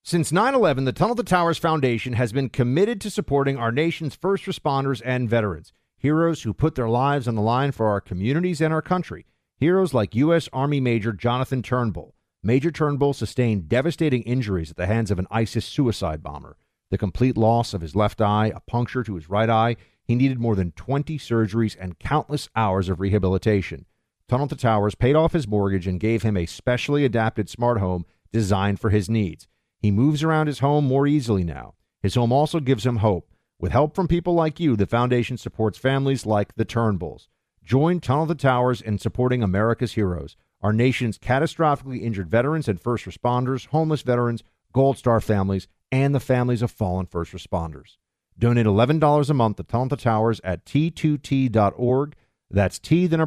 Since 9/11, the Tunnel to Towers Foundation has been committed to supporting our nation's first responders and veterans, heroes who put their lives on the line for our communities and our country. Heroes like U.S. Army Major Jonathan Turnbull. Major Turnbull sustained devastating injuries at the hands of an ISIS suicide bomber. The complete loss of his left eye, a puncture to his right eye. He needed more than 20 surgeries and countless hours of rehabilitation. Tunnel to Towers paid off his mortgage and gave him a specially adapted smart home designed for his needs. He moves around his home more easily now. His home also gives him hope. With help from people like you, the foundation supports families like the Turnbulls. Join Tunnel to Towers in supporting America's heroes, our nation's catastrophically injured veterans and first responders, homeless veterans, Gold Star families, and the families of fallen first responders. Donate $11 a month to Tunnel to Towers at T2T.org. That's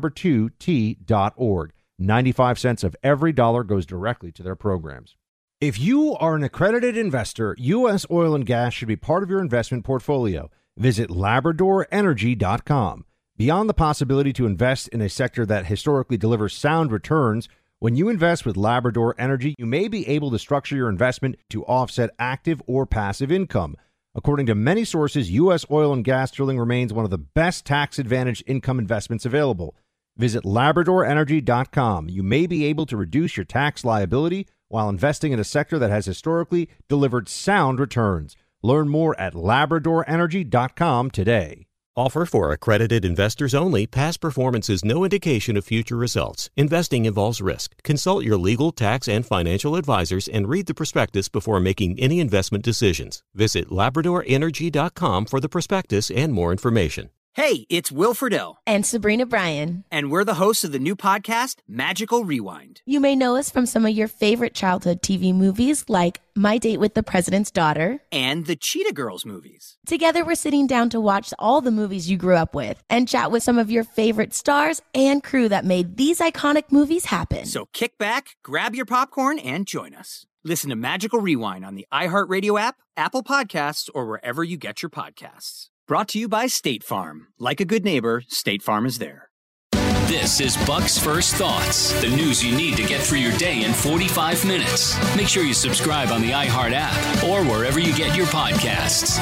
T2T.org. 95 cents of every dollar goes directly to their programs. If you are an accredited investor, U.S. oil and gas should be part of your investment portfolio. Visit LabradorEnergy.com. Beyond the possibility to invest in a sector that historically delivers sound returns, when you invest with Labrador Energy, you may be able to structure your investment to offset active or passive income. According to many sources, U.S. oil and gas drilling remains one of the best tax-advantaged income investments available. Visit LabradorEnergy.com. You may be able to reduce your tax liability while investing in a sector that has historically delivered sound returns. Learn more at LabradorEnergy.com today. Offer for accredited investors only. Past performance is no indication of future results. Investing involves risk. Consult your legal, tax, and financial advisors and read the prospectus before making any investment decisions. Visit LabradorEnergy.com for the prospectus and more information. Hey, it's Will Friedle. And Sabrina Bryan. And we're the hosts of the new podcast, Magical Rewind. You may know us from some of your favorite childhood TV movies like My Date with the President's Daughter. And the Cheetah Girls movies. Together, we're sitting down to watch all the movies you grew up with and chat with some of your favorite stars and crew that made these iconic movies happen. So kick back, grab your popcorn, and join us. Listen to Magical Rewind on the iHeartRadio app, Apple Podcasts, or wherever you get your podcasts. Brought to you by State Farm. Like a good neighbor, State Farm is there. This is Buck's First Thoughts, the news you need to get through your day in 45 minutes. Make sure you subscribe on the iHeart app or wherever you get your podcasts.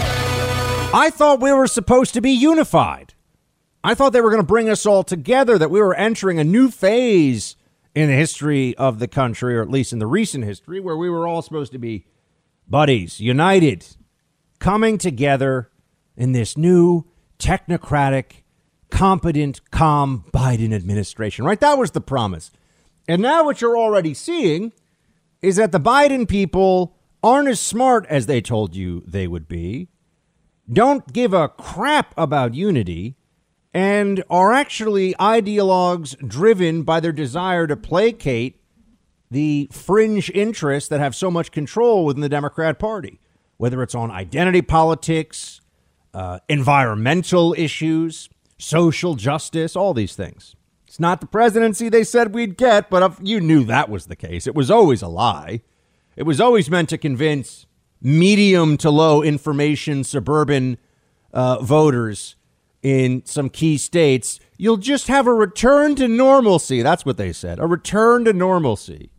I thought we were supposed to be unified. I thought they were going to bring us all together, that we were entering a new phase in the history of the country, or at least in the recent history, where we were all supposed to be buddies, united, coming together in this new technocratic, competent, calm Biden administration, right? That was the promise. And now what you're already seeing is that the Biden people aren't as smart as they told you they would be, don't give a crap about unity, and are actually ideologues driven by their desire to placate the fringe interests that have so much control within the Democrat Party, whether it's on identity politics, environmental issues, social justice, all these things. It's not the presidency they said we'd get, but you knew that was the case. It was always a lie. It was always meant to convince medium to low information suburban voters in some key states, you'll just have a return to normalcy. That's what they said, a return to normalcy.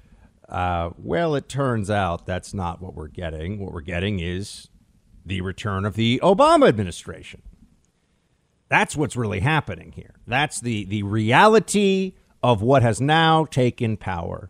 Well, it turns out that's not what we're getting. What we're getting is the return of the Obama administration. That's what's really happening here. That's the reality of what has now taken power.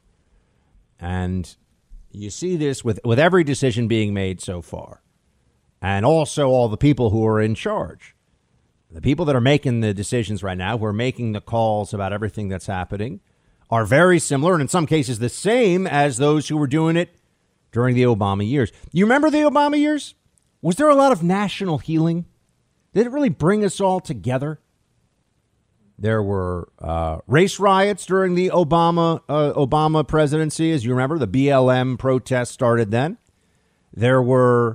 And you see this with every decision being made so far. And also all the people who are in charge. The people that are making the decisions right now, who are making the calls about everything that's happening, are very similar, and in some cases the same as those who were doing it during the Obama years. You remember the Obama years? Was there a lot of national healing? Did it really bring us all together? There were race riots during the Obama presidency. As you remember, the BLM protests started then. There was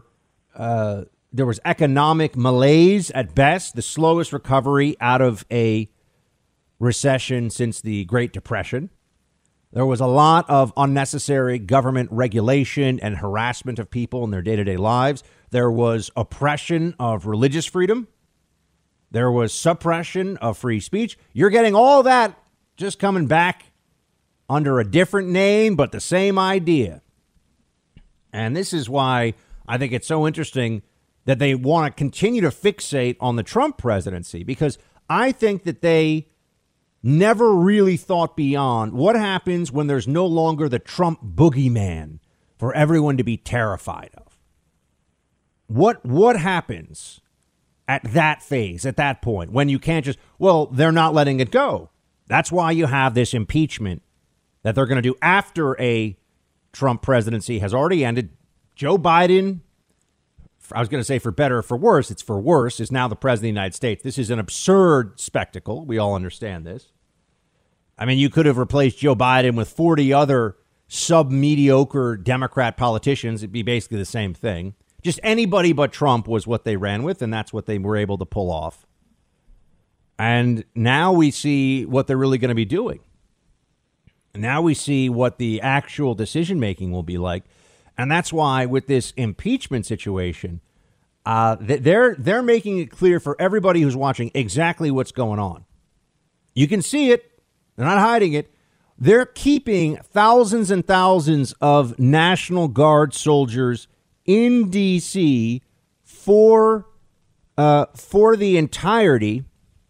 economic malaise at best, the slowest recovery out of a recession since the Great Depression. There was a lot of unnecessary government regulation and harassment of people in their day-to-day lives. There was oppression of religious freedom. There was suppression of free speech. You're getting all that just coming back under a different name, but the same idea. And this is why I think it's so interesting that they want to continue to fixate on the Trump presidency, because I think that they never really thought beyond what happens when there's no longer the Trump boogeyman for everyone to be terrified of. What happens at that phase, at that point, when you can't just, well, they're not letting it go. That's why you have this impeachment that they're going to do after a Trump presidency has already ended. Joe Biden, I was going to say for better or for worse, it's for worse, is now the president of the United States. This is an absurd spectacle. We all understand this. I mean, you could have replaced Joe Biden with 40 other sub-mediocre Democrat politicians. It'd be basically the same thing. Just anybody but Trump was what they ran with, and that's what they were able to pull off. And now we see what they're really going to be doing. Now we see what the actual decision-making will be like. And that's why with this impeachment situation, they're making it clear for everybody who's watching exactly what's going on. You can see it. They're not hiding it. They're keeping thousands and thousands of National Guard soldiers in D.C. for the entirety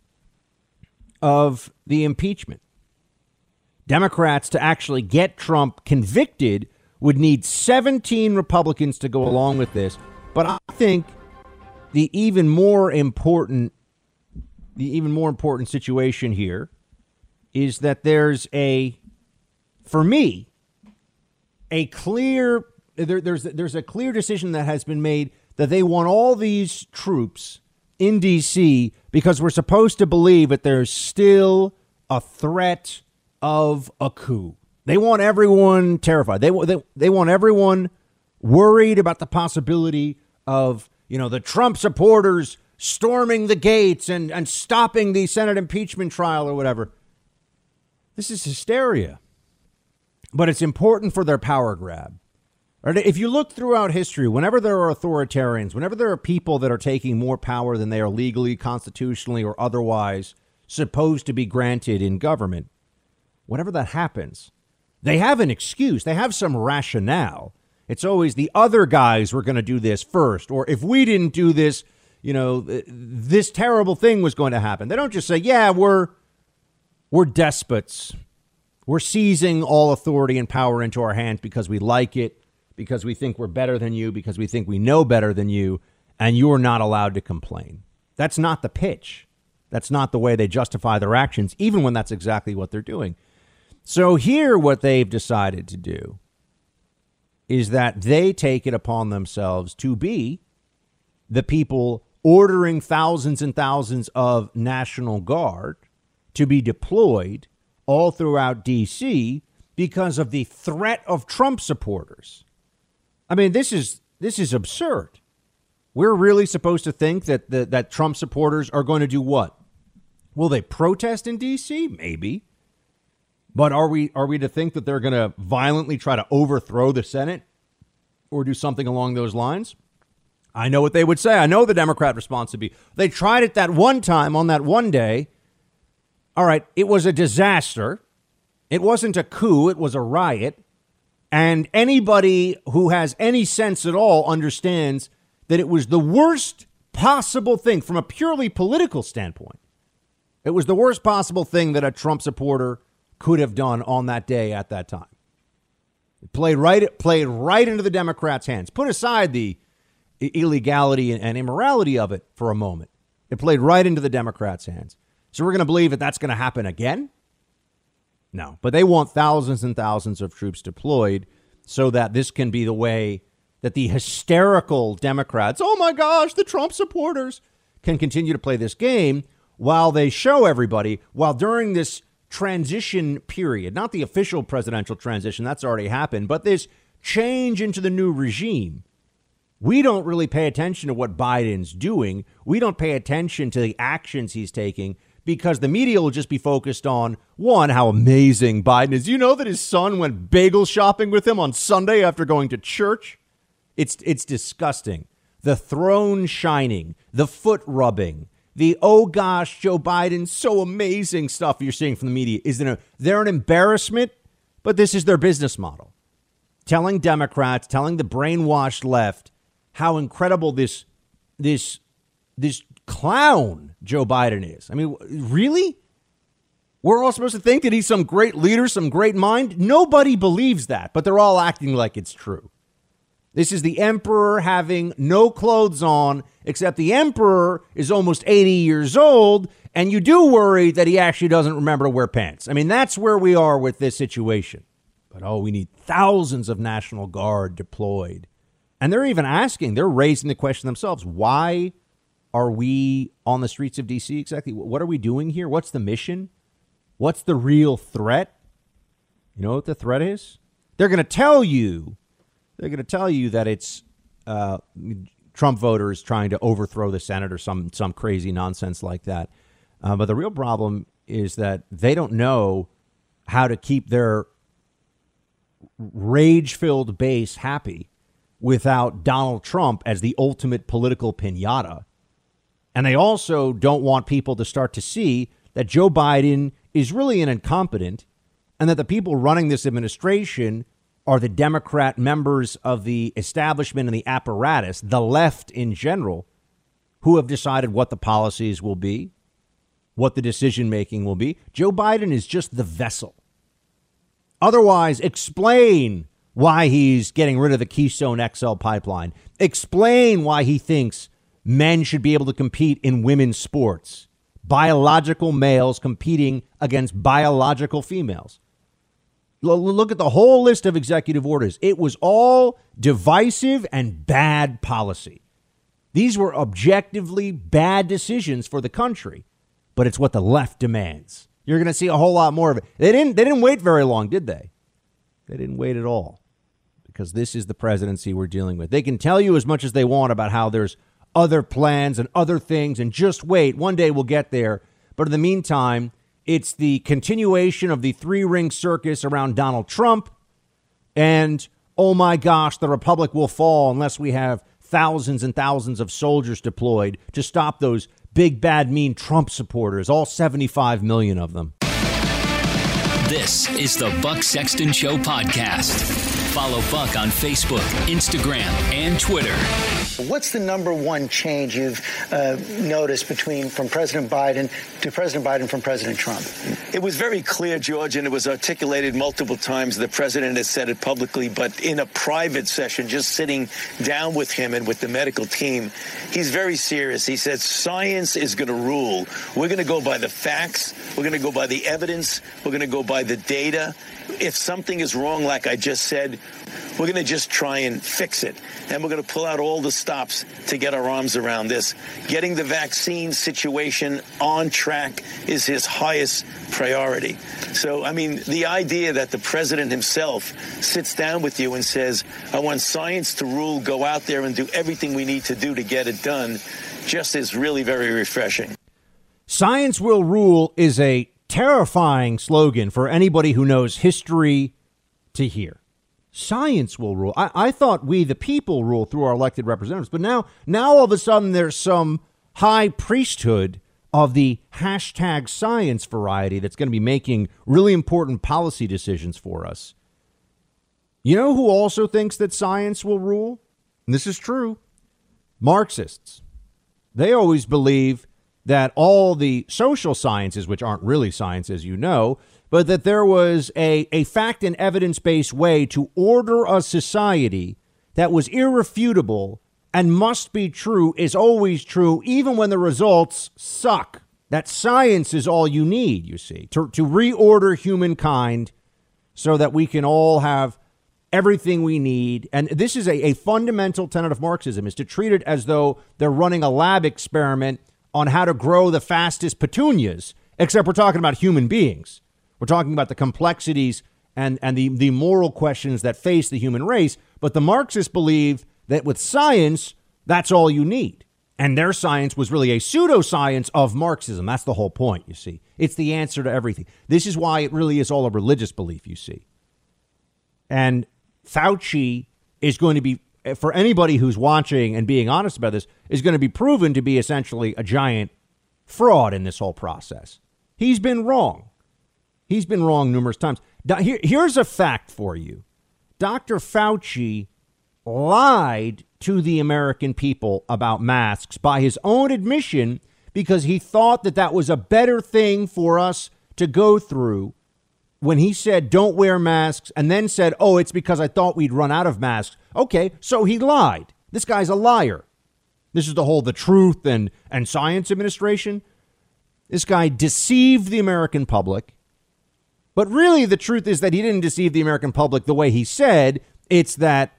of the impeachment. Democrats, to actually get Trump convicted, would need 17 Republicans to go along with this. But I think the even more important situation here is that there's for me, there's a clear decision that has been made that they want all these troops in D.C. because we're supposed to believe that there's still a threat of a coup. They want everyone terrified. They want everyone worried about the possibility of, the Trump supporters storming the gates and stopping the Senate impeachment trial or whatever. This is hysteria. But it's important for their power grab. Right? If you look throughout history, whenever there are authoritarians, whenever there are people that are taking more power than they are legally, constitutionally, or otherwise supposed to be granted in government, whenever that happens, they have an excuse. They have some rationale. It's always the other guys were going to do this first. Or if we didn't do this, this terrible thing was going to happen. They don't just say, yeah, we're despots. We're seizing all authority and power into our hands because we like it, because we think we're better than you, because we think we know better than you, and you're not allowed to complain. That's not the pitch. That's not the way they justify their actions, even when that's exactly what they're doing. So here, what they've decided to do is that they take it upon themselves to be the people ordering thousands and thousands of National Guard to be deployed all throughout D.C. because of the threat of Trump supporters. I mean, this is absurd. We're really supposed to think that Trump supporters are going to do what? Will they protest in D.C.? Maybe. But are we to think that they're going to violently try to overthrow the Senate or do something along those lines? I know what they would say. I know the Democrat response would be, they tried it that one time on that one day. All right, it was a disaster. It wasn't a coup. It was a riot. And anybody who has any sense at all understands that it was the worst possible thing from a purely political standpoint. It was the worst possible thing that a Trump supporter could have done on that day at that time. It played right into the Democrats' hands. Put aside the illegality and immorality of it for a moment. It played right into the Democrats' hands. So we're going to believe that that's going to happen again? No, but they want thousands and thousands of troops deployed so that this can be the way that the hysterical Democrats, oh my gosh, the Trump supporters, can continue to play this game while they show everybody, while during this transition period, not the official presidential transition, that's already happened, but this change into the new regime, we don't really pay attention to what Biden's doing. We don't pay attention to the actions he's taking because the media will just be focused on, one, how amazing Biden is. You know that his son went bagel shopping with him on Sunday after going to church? It's disgusting. The throne shining, the foot rubbing, the, oh gosh, Joe Biden, so amazing stuff you're seeing from the media. They're an embarrassment, but this is their business model. telling Democrats, telling the brainwashed left how incredible this clown Joe Biden is. I mean, really? We're all supposed to think that he's some great leader, some great mind? Nobody believes that, but they're all acting like it's true. This is the emperor having no clothes on, except the emperor is almost 80 years old, and you do worry that he actually doesn't remember to wear pants. I mean, that's where we are with this situation. But, we need thousands of National Guard deployed. And they're even asking, they're raising the question themselves, why are we on the streets of D.C. exactly? What are we doing here? What's the mission? What's the real threat? You know what the threat is? They're going to tell you that it's Trump voters trying to overthrow the Senate or some crazy nonsense like that. But the real problem is that they don't know how to keep their rage-filled base happy without Donald Trump as the ultimate political piñata. And they also don't want people to start to see that Joe Biden is really an incompetent and that the people running this administration are the Democrat members of the establishment and the apparatus, the left in general, who have decided what the policies will be, what the decision making will be. Joe Biden is just the vessel. Otherwise, explain why he's getting rid of the Keystone XL pipeline. Explain why he thinks men should be able to compete in women's sports. Biological males competing against biological females. Look at the whole list of executive orders. It was all divisive and bad policy. These were objectively bad decisions for the country, but it's what the left demands. You're going to see a whole lot more of it. They didn't wait very long, did they? They didn't wait at all, because this is the presidency we're dealing with. They can tell you as much as they want about how there's other plans and other things, and just wait. One day we'll get there. But in the meantime, it's the continuation of the three-ring circus around Donald Trump. And, oh my gosh, the republic will fall unless we have thousands and thousands of soldiers deployed to stop those big, bad, mean Trump supporters, all 75 million of them. This is the Buck Sexton Show podcast. Follow Buck on Facebook, Instagram, and Twitter. What's the number one change you've noticed from President Biden from President Trump? It was very clear, George, and it was articulated multiple times. The president has said it publicly, but in a private session, just sitting down with him and with the medical team, he's very serious. He said science is going to rule. We're going to go by the facts. We're going to go by the evidence. We're going to go by the data. If something is wrong, like I just said, we're going to just try and fix it. And we're going to pull out all the stops to get our arms around this. Getting the vaccine situation on track is his highest priority. So, I mean, the idea that the president himself sits down with you and says, I want science to rule, go out there and do everything we need to do to get it done, just is really very refreshing. Science will rule is a terrifying slogan for anybody who knows history to hear. Science will rule. I thought we, the people, rule through our elected representatives. But now all of a sudden there's some high priesthood of the hashtag science variety that's going to be making really important policy decisions for us. You know who also thinks that science will rule? And this is true. Marxists. They always believe that all the social sciences, which aren't really science, as you know, but that there was a fact and evidence-based way to order a society that was irrefutable and must be true, is always true, even when the results suck. That science is all you need, you see, to reorder humankind so that we can all have everything we need. And this is a fundamental tenet of Marxism, is to treat it as though they're running a lab experiment on how to grow the fastest petunias, except we're talking about human beings. We're talking about the complexities and the moral questions that face the human race. But the Marxists believe that with science, that's all you need. And their science was really a pseudoscience of Marxism. That's the whole point, you see. It's the answer to everything. This is why it really is all a religious belief, you see. And Fauci is going to be, for anybody who's watching and being honest about this, is going to be proven to be essentially a giant fraud in this whole process. He's been wrong. He's been wrong numerous times. Here's a fact for you. Dr. Fauci lied to the American people about masks by his own admission because he thought that that was a better thing for us to go through when he said don't wear masks and then said, oh, it's because I thought we'd run out of masks. OK, so he lied. This guy's a liar. This is the Truth and Science Administration. This guy deceived the American public. But really, the truth is that he didn't deceive the American public the way he said. It's that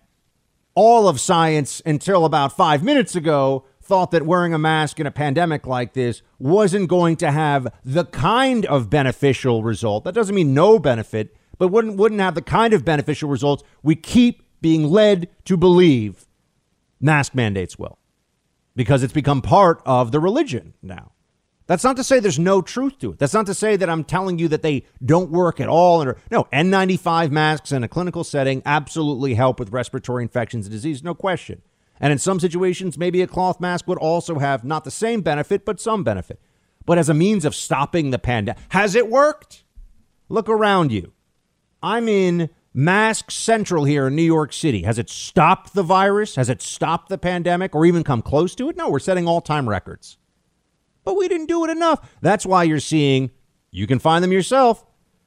all of science until about 5 minutes ago thought that wearing a mask in a pandemic like this wasn't going to have the kind of beneficial result. That doesn't mean no benefit, but wouldn't have the kind of beneficial results we keep being led to believe mask mandates will, because it's become part of the religion now. That's not to say there's no truth to it. That's not to say that I'm telling you that they don't work at all. No, N95 masks in a clinical setting absolutely help with respiratory infections and disease, no question. And in some situations, maybe a cloth mask would also have not the same benefit, but some benefit. But as a means of stopping the pandemic, has it worked? Look around you. I'm in Mask Central here in New York City. Has it stopped the virus? Has it stopped the pandemic or even come close to it? No, we're setting all-time records. But we didn't do it enough. That's why you're seeing, you can find them yourself,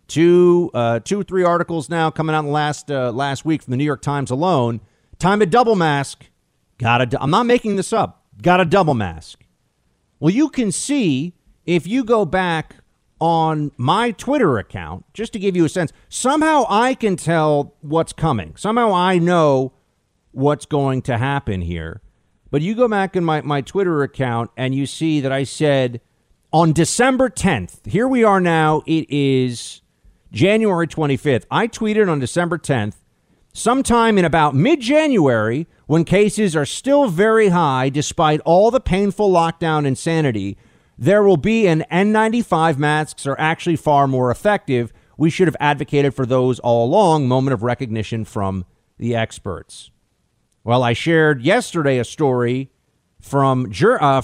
two or three articles now coming out last week from the New York Times alone. Time to double mask. I'm not making this up. Got a double mask. Well, you can see if you go back on my Twitter account, just to give you a sense, somehow I can tell what's coming. Somehow I know what's going to happen here. But you go back in my Twitter account and you see that I said on December 10th, here we are now, it is January 25th. I tweeted on December 10th, sometime in about mid-January, when cases are still very high, despite all the painful lockdown insanity, there will be an N95 masks are actually far more effective. We should have advocated for those all along. Moment of recognition from the experts. Well, I shared yesterday a story from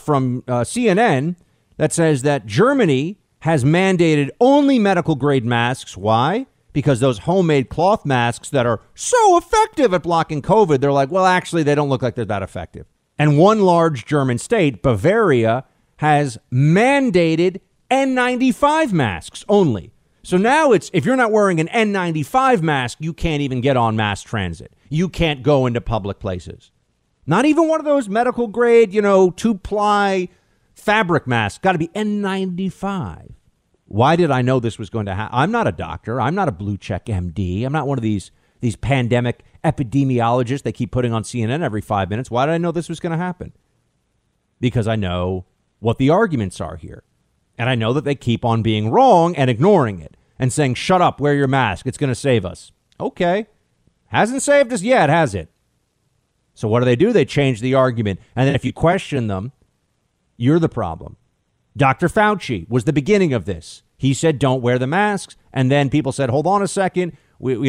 CNN that says that Germany has mandated only medical grade masks. Why? Because those homemade cloth masks that are so effective at blocking COVID, they're like, well, actually, they don't look like they're that effective. And one large German state, Bavaria, has mandated N95 masks only. So now it's, if you're not wearing an N95 mask, you can't even get on mass transit. You can't go into public places. Not even one of those medical grade, 2-ply fabric masks. Got to be N95. Why did I know this was going to happen? I'm not a doctor. I'm not a blue check MD. I'm not one of these pandemic epidemiologists they keep putting on CNN every 5 minutes. Why did I know this was going to happen? Because I know what the arguments are here. And I know that they keep on being wrong and ignoring it and saying, shut up, wear your mask. It's going to save us. Okay. Hasn't saved us yet, has it? So what do? They change the argument. And then if you question them, you're the problem. Dr. Fauci was the beginning of this. He said, don't wear the masks. And then people said, hold on a second.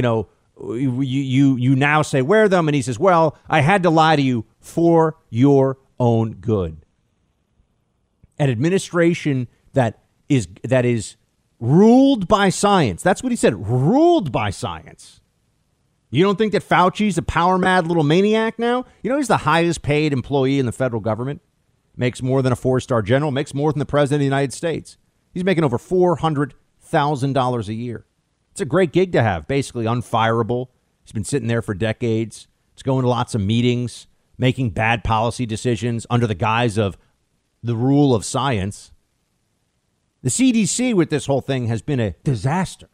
You now say wear them. And he says, well, I had to lie to you for your own good. An administration that is ruled by science. That's what he said. Ruled by science. You don't think that Fauci's a power mad little maniac now? He's the highest paid employee in the federal government. Makes more than a 4-star general, makes more than the president of the United States. He's making over $400,000 a year. It's a great gig to have, basically unfireable. He's been sitting there for decades. He's going to lots of meetings, making bad policy decisions under the guise of the rule of science. The CDC with this whole thing has been a disaster.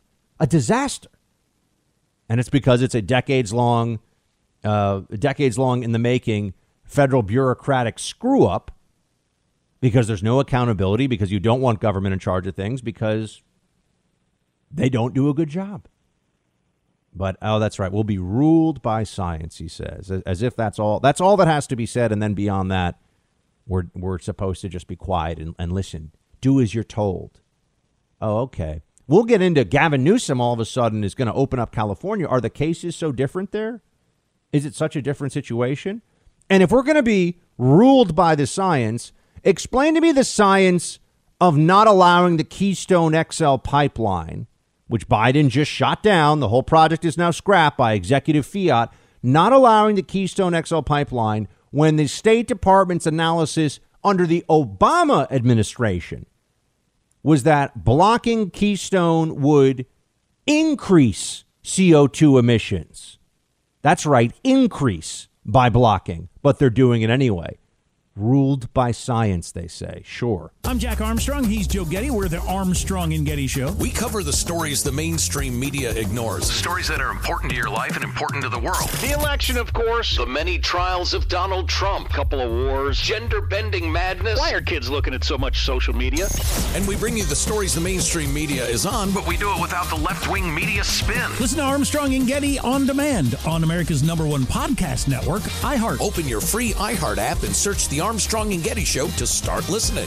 And it's because it's a decades long in the making federal bureaucratic screw up, because there's no accountability, because you don't want government in charge of things, because they don't do a good job. But, that's right. We'll be ruled by science, he says, as if that's all that has to be said. And then beyond that, we're supposed to just be quiet and listen. Do as you're told. Oh, OK. We'll get into Gavin Newsom all of a sudden is going to open up California. Are the cases so different there? Is it such a different situation? And if we're going to be ruled by the science, explain to me the science of not allowing the Keystone XL pipeline which Biden just shot down. The whole project is now scrapped by executive fiat, not allowing the Keystone XL pipeline when the State Department's analysis under the Obama administration was that blocking Keystone would increase CO2 emissions. That's right, increase by blocking, but they're doing it anyway. Ruled by science, they say. Sure. I'm Jack Armstrong. He's Joe Getty. We're the Armstrong and Getty Show. We cover the stories the mainstream media ignores. Stories that are important to your life and important to the world. The election, of course. The many trials of Donald Trump. Couple of wars. Gender-bending madness. Why are kids looking at so much social media? And we bring you the stories the mainstream media is on, but we do it without the left-wing media spin. Listen to Armstrong and Getty on demand on America's #1 podcast network, iHeart. Open your free iHeart app and search the Armstrong and Getty Show to start listening.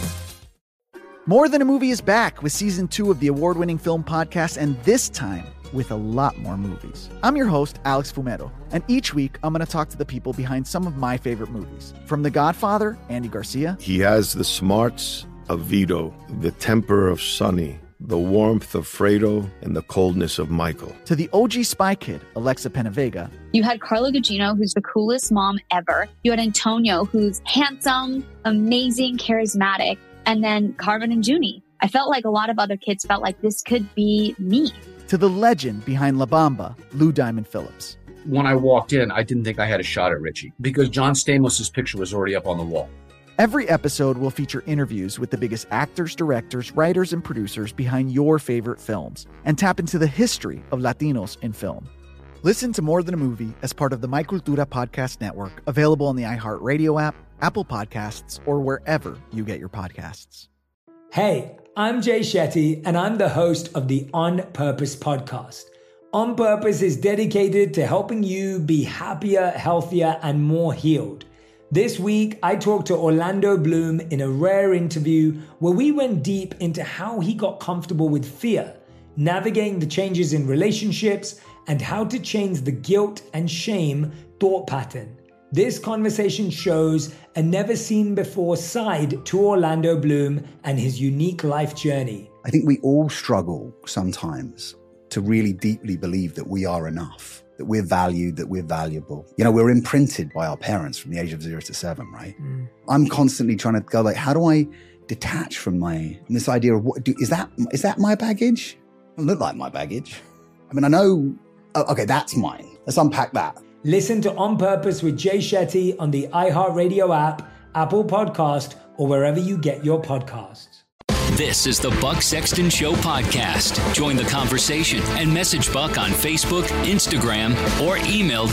More Than a Movie is back with season 2 of the award-winning film podcast, and this time with a lot more movies. I'm your host, Alex Fumero, and each week I'm going to talk to the people behind some of my favorite movies. From The Godfather, Andy Garcia. He has the smarts of Vito, the temper of Sonny, the warmth of Fredo, and the coldness of Michael. To the OG Spy Kid, Alexa Penavega. You had Carla Gugino, who's the coolest mom ever. You had Antonio, who's handsome, amazing, charismatic. And then Carmen and Junie. I felt like a lot of other kids felt like this could be me. To the legend behind La Bamba, Lou Diamond Phillips. When I walked in, I didn't think I had a shot at Richie because John Stamos' picture was already up on the wall. Every episode will feature interviews with the biggest actors, directors, writers, and producers behind your favorite films and tap into the history of Latinos in film. Listen to More Than a Movie as part of the My Cultura podcast network, available on the iHeartRadio app, Apple Podcasts, or wherever you get your podcasts. Hey, I'm Jay Shetty, and I'm the host of the On Purpose podcast. On Purpose is dedicated to helping you be happier, healthier, and more healed. This week, I talked to Orlando Bloom in a rare interview where we went deep into how he got comfortable with fear, navigating the changes in relationships, and how to change the guilt and shame thought pattern. This conversation shows a never-seen-before side to Orlando Bloom and his unique life journey. I think we all struggle sometimes to really deeply believe that we are enough, that we're valued, that we're valuable. You know, we're imprinted by our parents from the age of 0 to 7, right? I'm constantly trying to go like, how do I detach from this idea of is that my baggage? It doesn't look like my baggage. I mean, I know, okay, that's mine. Let's unpack that. Listen to On Purpose with Jay Shetty on the iHeartRadio app, Apple Podcast, or wherever you get your podcasts. This is the Buck Sexton Show podcast. Join the conversation and message Buck on Facebook, Instagram, or email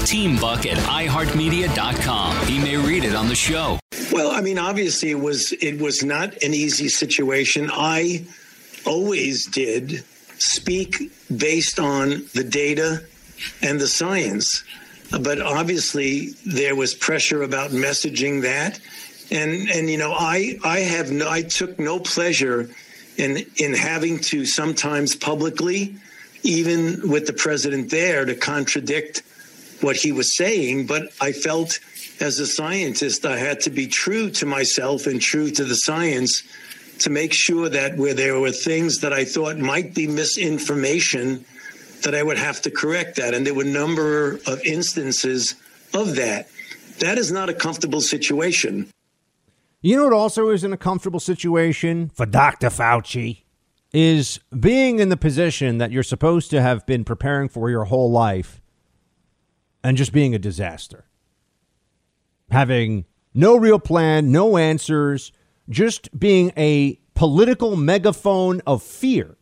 teambuck@iheartmedia.com. He may read it on the show. Well, I mean, obviously it was not an easy situation. I always did speak based on the data and the science. But obviously there was pressure about messaging that. And you know, I took no pleasure in having to sometimes publicly, even with the president there, to contradict what he was saying. But I felt as a scientist, I had to be true to myself and true to the science to make sure that where there were things that I thought might be misinformation, that I would have to correct that. And there were a number of instances of that. That is not a comfortable situation. You know what also isn't a comfortable situation for Dr. Fauci is being in the position that you're supposed to have been preparing for your whole life and just being a disaster. Having no real plan, no answers, just being a political megaphone of fear.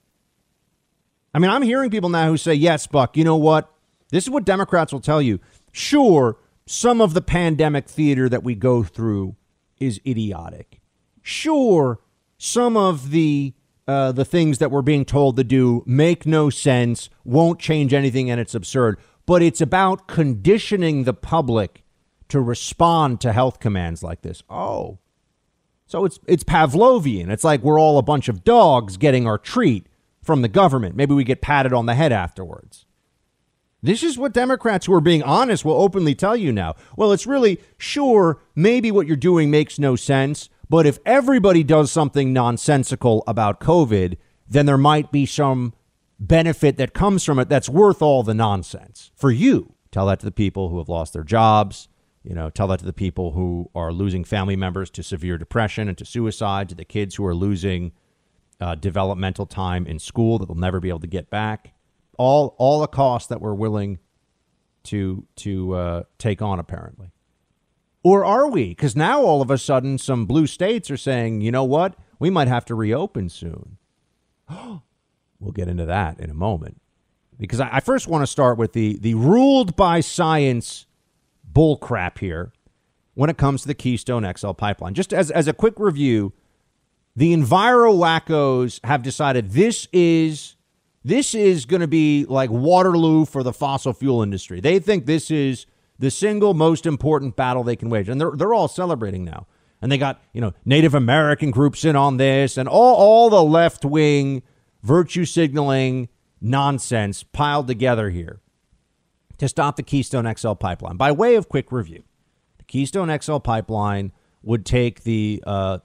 I mean, I'm hearing people now who say, yes, Buck, you know what? This is what Democrats will tell you. Sure, some of the pandemic theater that we go through is idiotic. Sure, some of the things that we're being told to do make no sense, won't change anything, and it's absurd. But it's about conditioning the public to respond to health commands like this. Oh, so it's Pavlovian. It's like we're all a bunch of dogs getting our treat from the government. Maybe we get patted on the head afterwards. This is what Democrats who are being honest will openly tell you now. Well, it's really, sure, maybe what you're doing makes no sense, but if everybody does something nonsensical about COVID, then there might be some benefit that comes from it that's worth all the nonsense for you. Tell that to the people who have lost their jobs. Tell that to the people who are losing family members to severe depression and to suicide, to the kids who are losing developmental time in school that they'll never be able to get back. All the costs that we're willing to take on, apparently. Or are we? Because now all of a sudden some blue states are saying, you know what? We might have to reopen soon. We'll get into that in a moment. Because I first want to start with the ruled by science bullcrap here when it comes to the Keystone XL pipeline. Just as a quick review, the Enviro wackos have decided this is going to be like Waterloo for the fossil fuel industry. They think this is the single most important battle they can wage. And they're all celebrating now. And they got, Native American groups in on this and all the left-wing virtue signaling nonsense piled together here to stop the Keystone XL pipeline. By way of quick review, the Keystone XL pipeline would take the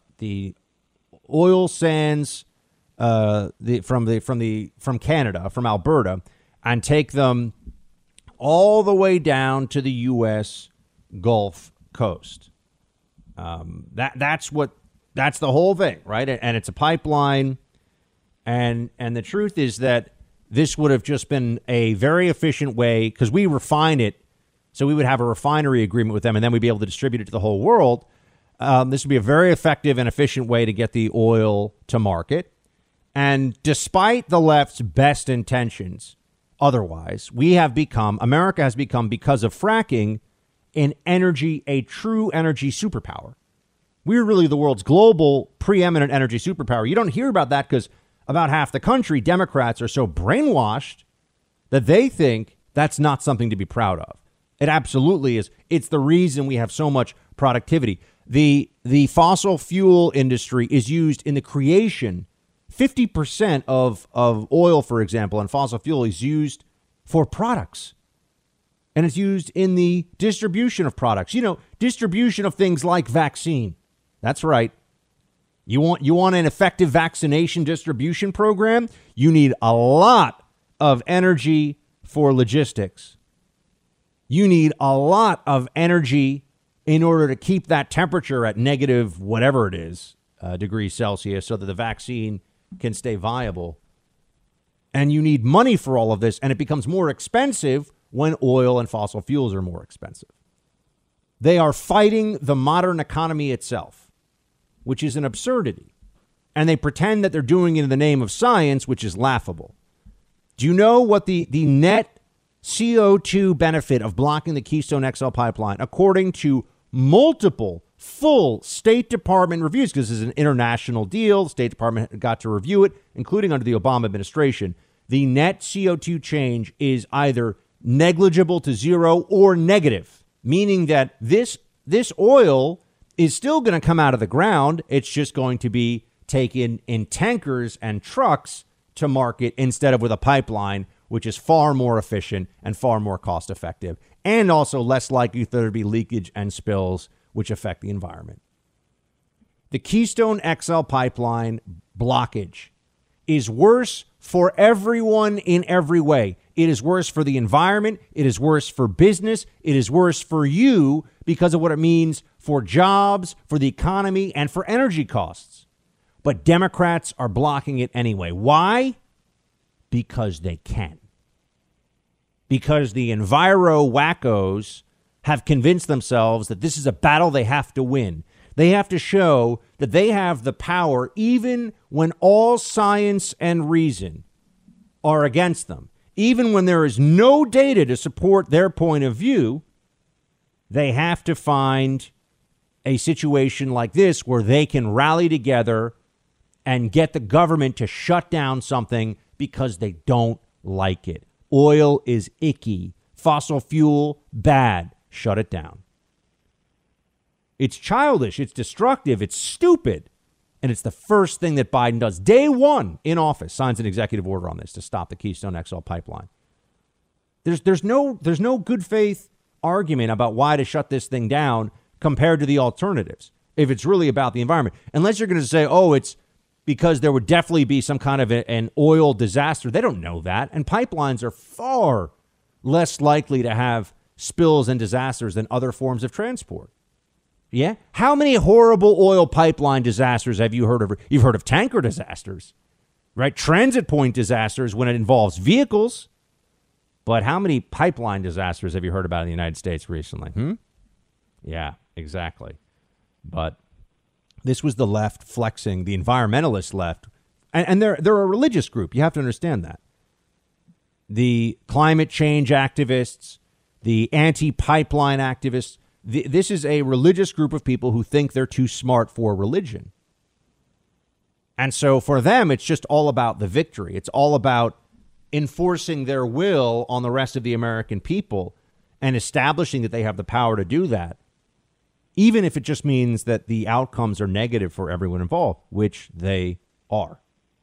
oil sands from Canada, from Alberta, and take them all the way down to the U.S. Gulf Coast. That's the whole thing, right? And it's a pipeline. And the truth is that this would have just been a very efficient way, because we refine it, so we would have a refinery agreement with them, and then we'd be able to distribute it to the whole world. This would be a very effective and efficient way to get the oil to market. And despite the left's best intentions, otherwise, America has become, because of fracking, a true energy superpower. We're really the world's global preeminent energy superpower. You don't hear about that because about half the country, Democrats, are so brainwashed that they think that's not something to be proud of. It absolutely is. It's the reason we have so much productivity. The fossil fuel industry is used in the creation. 50% of oil, for example, and fossil fuel is used for products. And it's used in the distribution of products. Distribution of things like vaccine. That's right. You want an effective vaccination distribution program? You need a lot of energy for logistics. You need a lot of energy in order to keep that temperature at negative whatever it is degrees Celsius so that the vaccine can stay viable. And you need money for all of this, and it becomes more expensive when oil and fossil fuels are more expensive. They are fighting the modern economy itself, which is an absurdity. And they pretend that they're doing it in the name of science, which is laughable. Do you know what the net CO2 benefit of blocking the Keystone XL pipeline, according to multiple full State Department reviews, because this is an international deal, the State Department got to review it, including under the Obama administration, the net CO2 change is either negligible to zero or negative, meaning that this oil is still going to come out of the ground. It's just going to be taken in tankers and trucks to market instead of with a pipeline, which is far more efficient and far more cost effective, and also less likely there to be leakage and spills, which affect the environment. The Keystone XL pipeline blockage is worse for everyone in every way. It is worse for the environment. It is worse for business. It is worse for you because of what it means for jobs, for the economy, and for energy costs. But Democrats are blocking it anyway. Why? Because they can. Because the Enviro wackos have convinced themselves that this is a battle they have to win. They have to show that they have the power even when all science and reason are against them. Even when there is no data to support their point of view, they have to find a situation like this where they can rally together and get the government to shut down something because they don't like it. Oil is icky. Fossil fuel, bad. Shut it down. It's childish. It's destructive. It's stupid. And it's the first thing that Biden does. Day one in office, signs an executive order on this to stop the Keystone XL pipeline. There's no good faith argument about why to shut this thing down compared to the alternatives if it's really about the environment. Unless you're going to say, oh, it's because there would definitely be some kind of an oil disaster. They don't know that. And pipelines are far less likely to have spills and disasters than other forms of transport. Yeah? How many horrible oil pipeline disasters have you heard of? You've heard of tanker disasters, right? Transit point disasters when it involves vehicles. But how many pipeline disasters have you heard about in the United States recently? Yeah, exactly. But this was the left flexing, the environmentalist left. And they're a religious group. You have to understand that. The climate change activists, the anti-pipeline activists, this is a religious group of people who think they're too smart for religion. And so for them, it's just all about the victory. It's all about enforcing their will on the rest of the American people and establishing that they have the power to do that, even if it just means that the outcomes are negative for everyone involved, which they are.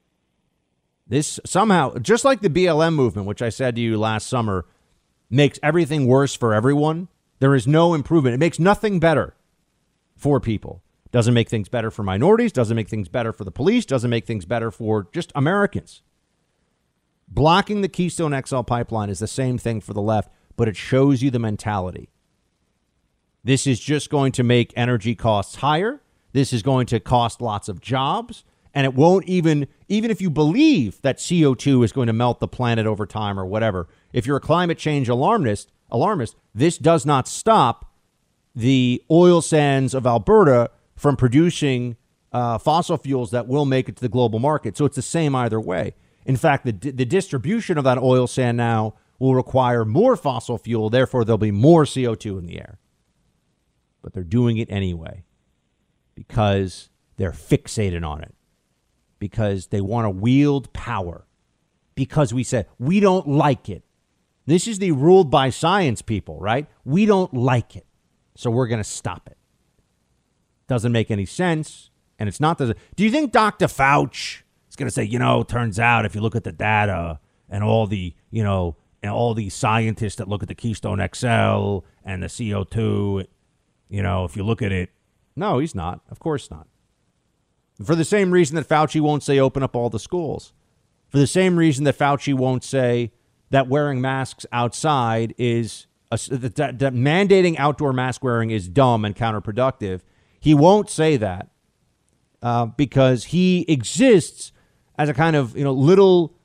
This somehow, just like the BLM movement, which I said to you last summer, makes everything worse for everyone. There is no improvement. It makes nothing better for people. Doesn't make things better for minorities, doesn't make things better for the police, doesn't make things better for just Americans. Blocking the Keystone XL pipeline is the same thing for the left, but it shows you the mentality. This is just going to make energy costs higher. This is going to cost lots of jobs. And it won't even if you believe that CO2 is going to melt the planet over time or whatever, if you're a climate change alarmist, this does not stop the oil sands of Alberta from producing fossil fuels that will make it to the global market. So it's the same either way. In fact, the distribution of that oil sand now will require more fossil fuel. Therefore, there'll be more CO2 in the air. But they're doing it anyway because they're fixated on it, because they want to wield power, because we said we don't like it. This is the ruled by science people, right? We don't like it, so we're going to stop it. Doesn't make any sense, and it's not. Do you think Dr. Fauci is going to say, turns out if you look at the data and all the, and all these scientists that look at the Keystone XL and the CO2, if you look at it, no, he's not. Of course not. For the same reason that Fauci won't say open up all the schools. For the same reason that Fauci won't say that wearing masks outside is that mandating outdoor mask wearing is dumb and counterproductive. He won't say that because he exists as a kind of little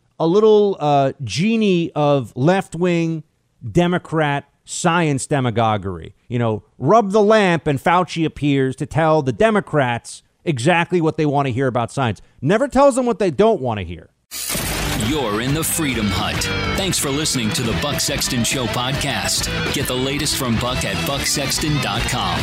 genie of left wing Democrat science demagoguery. Rub the lamp and Fauci appears to tell the Democrats exactly what they want to hear about science. Never tells them what they don't want to hear. You're in the Freedom Hut. Thanks for listening to the Buck Sexton Show podcast. Get the latest from Buck at bucksexton.com.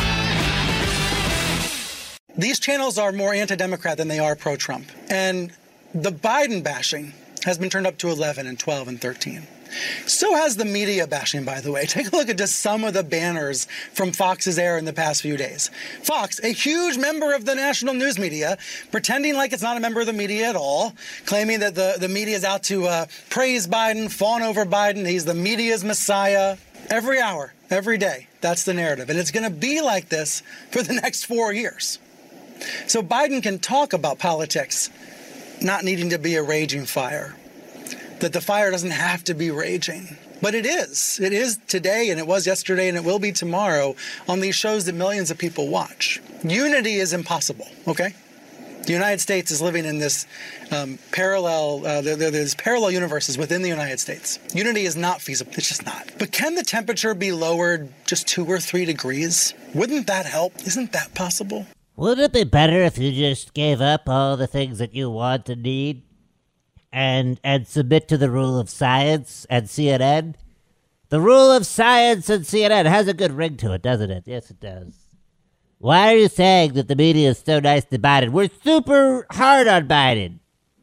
These channels are more anti-Democrat than they are pro-Trump. And the Biden bashing has been turned up to 11 and 12 and 13. So has the media bashing, by the way. Take a look at just some of the banners from Fox's air in the past few days. Fox, a huge member of the national news media, pretending like it's not a member of the media at all, claiming that the media is out to praise Biden, fawn over Biden. He's the media's messiah. Every hour, every day, that's the narrative. And it's going to be like this for the next 4 years. So Biden can talk about politics not needing to be a raging fire, that the fire doesn't have to be raging. But it is. It is today, and it was yesterday, and it will be tomorrow on these shows that millions of people watch. Unity is impossible, okay? The United States is living in this there's parallel universes within the United States. Unity is not feasible. It's just not. But can the temperature be lowered just 2 or 3 degrees? Wouldn't that help? Isn't that possible? Wouldn't it be better if you just gave up all the things that you want and need and submit to the rule of science and CNN? The rule of science and CNN has a good ring to it, doesn't it? Yes, it does. Why are you saying that the media is so nice to Biden? We're super hard on Biden.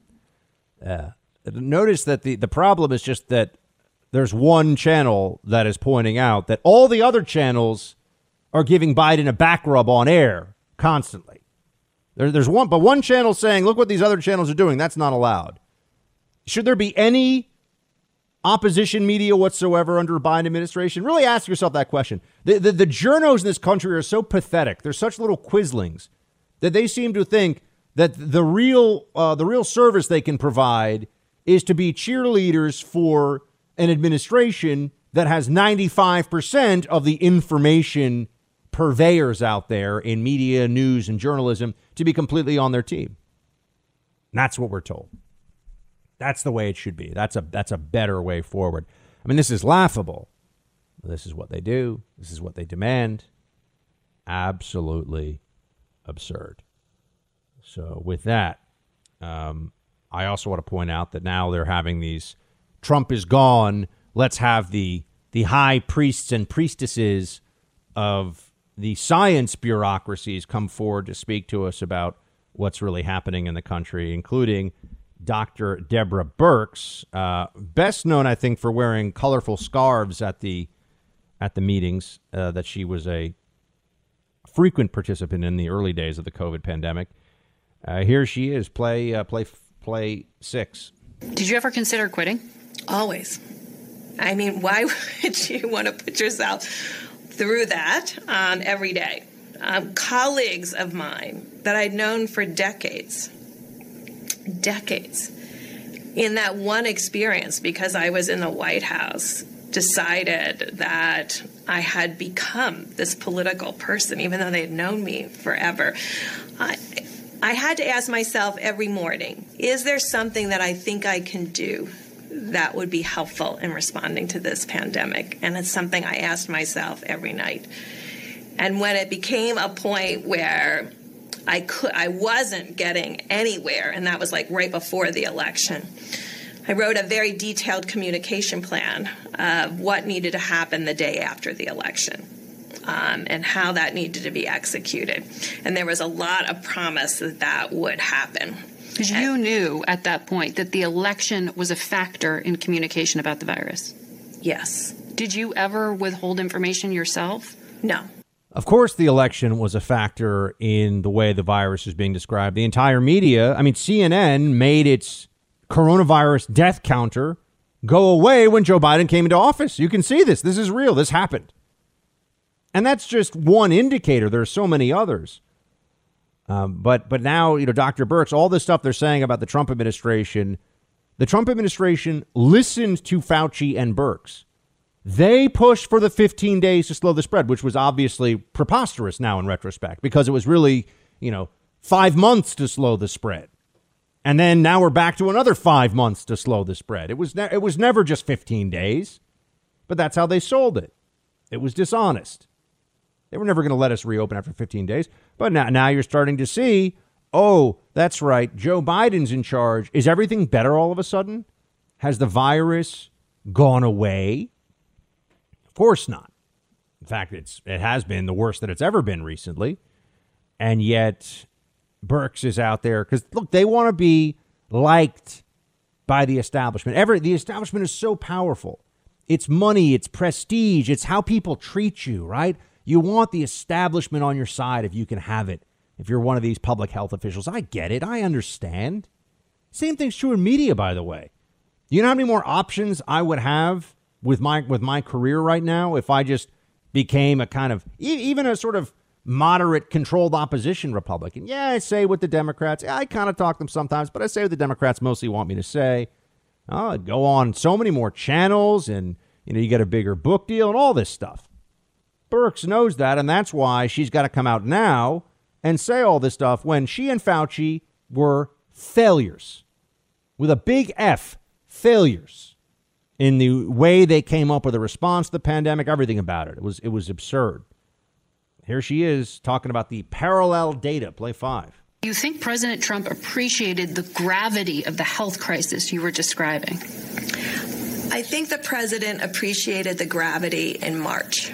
Notice that the problem is just that there's one channel that is pointing out that all the other channels are giving Biden a back rub on air constantly. There's one channel saying, look what these other channels are doing. That's not allowed. Should there be any opposition media whatsoever under a Biden administration? Really ask yourself that question. The journos in this country are so pathetic. They're such little quislings that they seem to think that the real service they can provide is to be cheerleaders for an administration that has 95% of the information purveyors out there in media, news, and journalism to be completely on their team. And that's what we're told. That's the way it should be. That's a better way forward. I mean, this is laughable. This is what they do. This is what they demand. Absolutely absurd. So with that, I also want to point out that now they're having these Trump is gone. Let's have the high priests and priestesses of the science bureaucracies come forward to speak to us about what's really happening in the country, including Dr. Deborah Birx, best known, I think, for wearing colorful scarves at the meetings, that she was a frequent participant in the early days of the COVID pandemic. Here she is, play 6. Did you ever consider quitting? Always. I mean, why would you want to put yourself through that every day? Colleagues of mine that I'd known for decades, in that one experience, because I was in the White House, decided that I had become this political person, even though they had known me forever. I had to ask myself every morning, is there something that I think I can do that would be helpful in responding to this pandemic? And it's something I asked myself every night. And when it became a point where I wasn't getting anywhere, and that was like right before the election, I wrote a very detailed communication plan of what needed to happen the day after the election. And how that needed to be executed. And there was a lot of promise that that would happen. Because you knew at that point that the election was a factor in communication about the virus. Yes. Did you ever withhold information yourself? No. Of course, the election was a factor in the way the virus is being described. The entire media, I mean, CNN made its coronavirus death counter go away when Joe Biden came into office. You can see this. This is real. This happened. And that's just one indicator. There are so many others. But now, Dr. Birx, all this stuff they're saying about the Trump administration listened to Fauci and Birx. They pushed for the 15 days to slow the spread, which was obviously preposterous now in retrospect, because it was really, 5 months to slow the spread. And then now we're back to another 5 months to slow the spread. It was never just 15 days, but that's how they sold it. It was dishonest. They were never going to let us reopen after 15 days. But now you're starting to see, oh, that's right, Joe Biden's in charge. Is everything better all of a sudden? Has the virus gone away? Of course not. In fact, it has been the worst that it's ever been recently. And yet Birx is out there because, look, they want to be liked by the establishment. The establishment is so powerful. It's money, it's prestige, it's how people treat you, right? You want the establishment on your side if you can have it. If you're one of these public health officials, I get it. I understand. Same thing's true in media, by the way. You know how many more options I would have with my career right now if I just became a kind of, even a sort of moderate controlled opposition Republican? Yeah, I say with the Democrats. Yeah, I kind of talk them sometimes, but I say what the Democrats mostly want me to say. I'd go on so many more channels, and you get a bigger book deal and all this stuff. Birx knows that, and that's why she's got to come out now and say all this stuff when she and Fauci were failures, with a big F, failures, in the way they came up with a response to the pandemic, everything about it. It was absurd. Here she is talking about the parallel data. Play 5. Do you think President Trump appreciated the gravity of the health crisis you were describing? I think the president appreciated the gravity in March.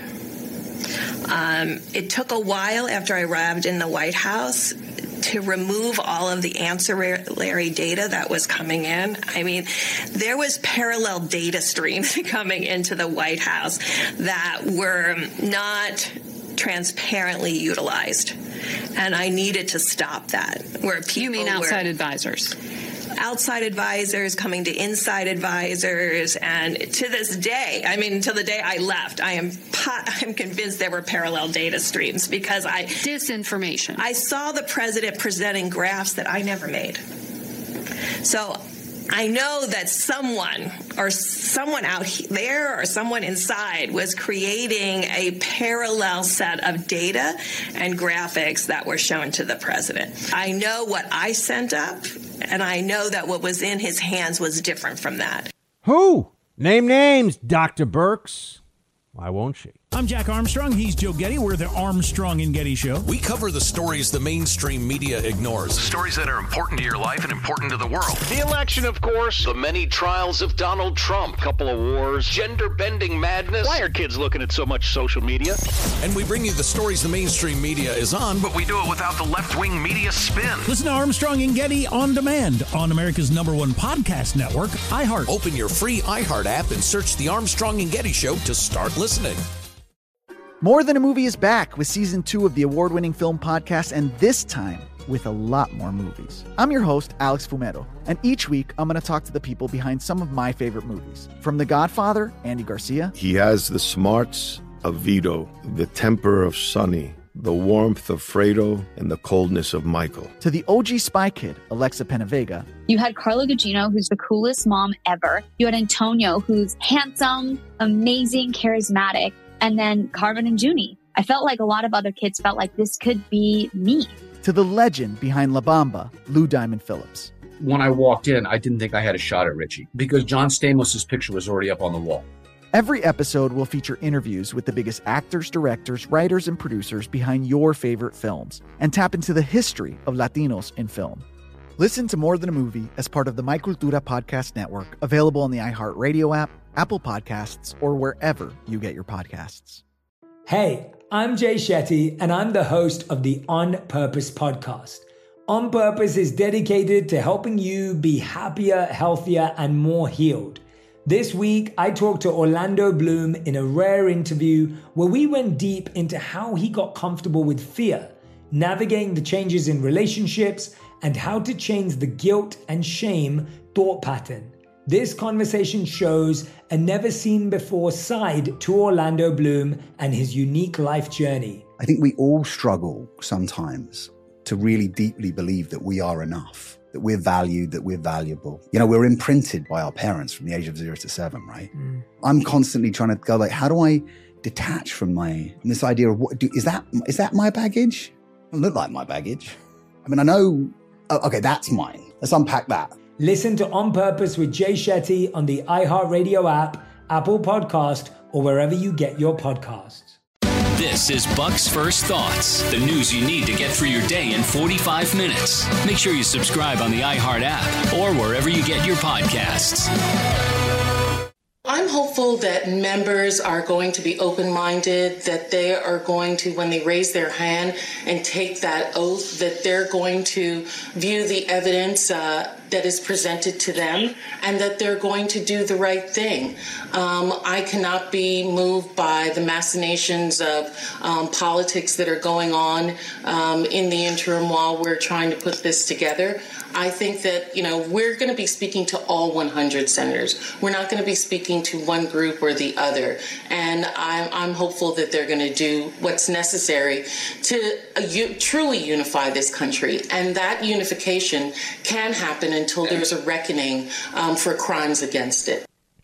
It took a while after I arrived in the White House to remove all of the ancillary data that was coming in. I mean, there was parallel data streams coming into the White House that were not transparently utilized. And I needed to stop that. Where people You mean outside advisors? outside advisors coming to inside advisors. And to this day, I mean, until the day I left, I'm convinced there were parallel data streams because disinformation. I saw the president presenting graphs that I never made. So I know that someone out there or someone inside was creating a parallel set of data and graphics that were shown to the president. I know what I sent up, and I know that what was in his hands was different from that. Who? Name names, Dr. Birx. Why won't she? I'm Jack Armstrong. He's Joe Getty. We're the Armstrong and Getty Show. We cover the stories the mainstream media ignores. Stories that are important to your life and important to the world. The election, of course. The many trials of Donald Trump. Couple of wars. Gender-bending madness. Why are kids looking at so much social media? And we bring you the stories the mainstream media is on, but we do it without the left-wing media spin. Listen to Armstrong and Getty on demand on America's #1 podcast network, iHeart. Open your free iHeart app and search the Armstrong and Getty Show to start listening. More Than a Movie is back with season 2 of the award-winning film podcast, and this time with a lot more movies. I'm your host, Alex Fumero, and each week I'm going to talk to the people behind some of my favorite movies. From The Godfather, Andy Garcia. He has the smarts of Vito, the temper of Sonny, the warmth of Fredo, and the coldness of Michael. To the OG Spy Kid, Alexa Penavega. You had Carla Gugino, who's the coolest mom ever. You had Antonio, who's handsome, amazing, charismatic. And then Carmen and Junie. I felt like a lot of other kids felt like this could be me. To the legend behind La Bamba, Lou Diamond Phillips. When I walked in, I didn't think I had a shot at Richie because John Stamos' picture was already up on the wall. Every episode will feature interviews with the biggest actors, directors, writers, and producers behind your favorite films and tap into the history of Latinos in film. Listen to More Than a Movie as part of the My Cultura podcast network, available on the iHeartRadio app, Apple Podcasts, or wherever you get your podcasts. Hey, I'm Jay Shetty, and I'm the host of the On Purpose podcast. On Purpose is dedicated to helping you be happier, healthier, and more healed. This week, I talked to Orlando Bloom in a rare interview where we went deep into how he got comfortable with fear, navigating the changes in relationships, and how to change the guilt and shame thought pattern. This conversation shows a never-seen-before side to Orlando Bloom and his unique life journey. I think we all struggle sometimes to really deeply believe that we are enough, that we're valued, that we're valuable. You know, we're imprinted by our parents from the age of 0 to 7, right? I'm constantly trying to go like, how do I detach from this idea of is that my baggage? It doesn't look like my baggage. I mean, I know, okay, that's mine. Let's unpack that. Listen to On Purpose with Jay Shetty on the iHeartRadio app, Apple Podcast, or wherever you get your podcasts. This is Buck's First Thoughts, the news you need to get through your day in 45 minutes. Make sure you subscribe on the iHeart app or wherever you get your podcasts. I'm hopeful that members are going to be open-minded, that they are going to, when they raise their hand and take that oath, that they're going to view the evidence that is presented to them and that they're going to do the right thing. I cannot be moved by the machinations of politics that are going on in the interim while we're trying to put this together. I think that, we're going to be speaking to all 100 senators. We're not going to be speaking to one group or the other. And I'm hopeful that they're going to do what's necessary to truly unify this country. And that unification can happen until there's a reckoning for crimes against it.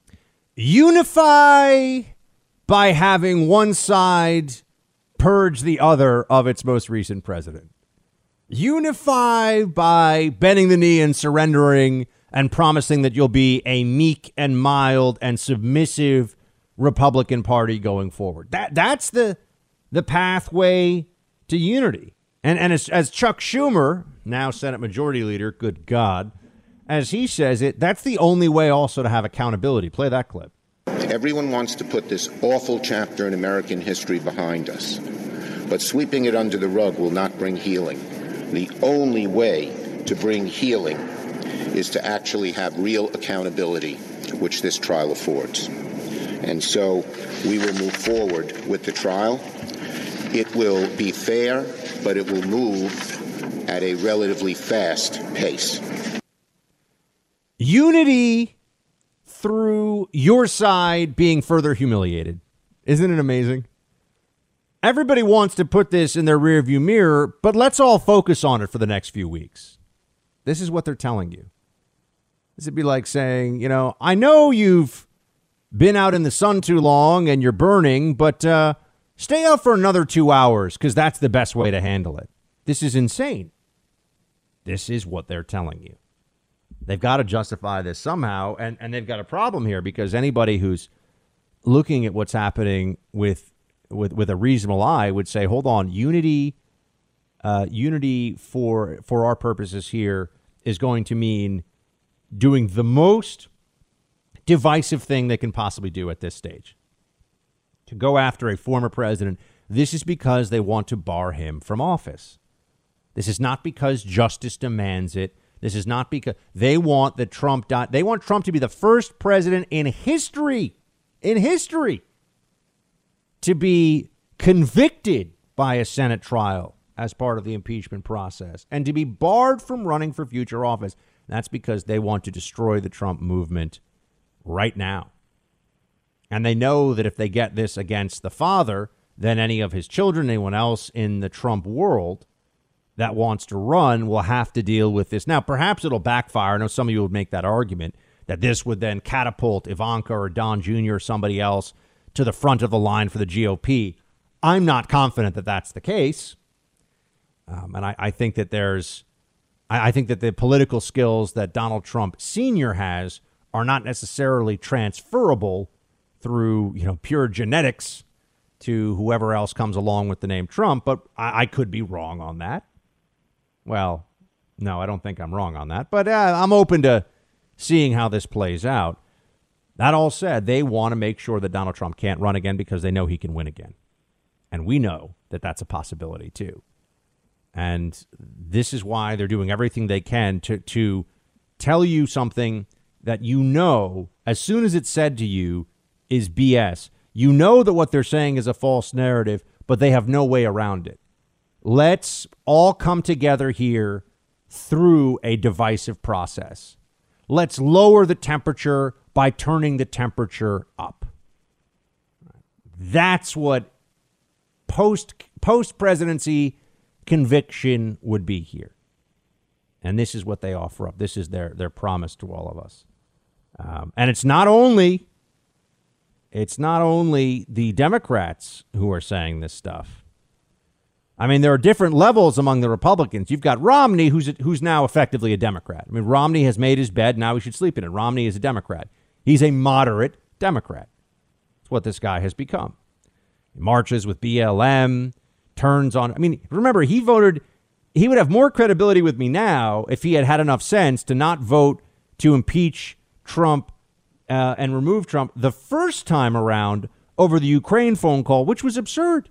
Unify by having one side purge the other of its most recent president. Unify by bending the knee and surrendering and promising that you'll be a meek and mild and submissive Republican Party going forward. That's the pathway to unity. And as Chuck Schumer, now Senate Majority Leader, good God, as he says it, that's the only way also to have accountability. Play that clip. Everyone wants to put this awful chapter in American history behind us, but sweeping it under the rug will not bring healing. The only way to bring healing is to actually have real accountability, which this trial affords. And so we will move forward with the trial. It will be fair, but it will move at a relatively fast pace. Unity through your side being further humiliated. Isn't it amazing? Everybody wants to put this in their rearview mirror, but let's all focus on it for the next few weeks. This is what they're telling you. This would be like saying, you know, I know you've been out in the sun too long and you're burning, but stay out for another 2 hours because that's the best way to handle it. This is insane. This is what they're telling you. They've got to justify this somehow, and they've got a problem here because anybody who's looking at what's happening with a reasonable eye would say, hold on, unity for our purposes here is going to mean doing the most divisive thing they can possibly do at this stage. To go after a former president, this is because they want to bar him from office. This is not because justice demands it. This is not because they want that Trump die. They want Trump to be the first president in history to be convicted by a Senate trial as part of the impeachment process and to be barred from running for future office. That's because they want to destroy the Trump movement right now. And they know that if they get this against the father, then any of his children, anyone else in the Trump world that wants to run will have to deal with this. Now, perhaps it'll backfire. I know some of you would make that argument that this would then catapult Ivanka or Don Jr. or somebody else to the front of the line for the GOP. I'm not confident that that's the case. And I think that I think that the political skills that Donald Trump Sr. has are not necessarily transferable through, pure genetics to whoever else comes along with the name Trump. But I could be wrong on that. Well, no, I don't think I'm wrong on that. But I'm open to seeing how this plays out. That all said, they want to make sure that Donald Trump can't run again because they know he can win again. And we know that that's a possibility, too. And this is why they're doing everything they can to tell you something that as soon as it's said to you, is BS. You know that what they're saying is a false narrative, but they have no way around it. Let's all come together here through a divisive process. Let's lower the temperature by turning the temperature up. That's what post-presidency conviction would be here. And this is what they offer up. This is their promise to all of us. And it's not only the Democrats who are saying this stuff. I mean, there are different levels among the Republicans. You've got Romney, who's now effectively a Democrat. I mean, Romney has made his bed. Now he should sleep in it. Romney is a Democrat. He's a moderate Democrat. That's what this guy has become. He marches with BLM, turns on. I mean, remember, he would have more credibility with me now if he had enough sense to not vote to impeach Trump and remove Trump the first time around over the Ukraine phone call, which was absurd.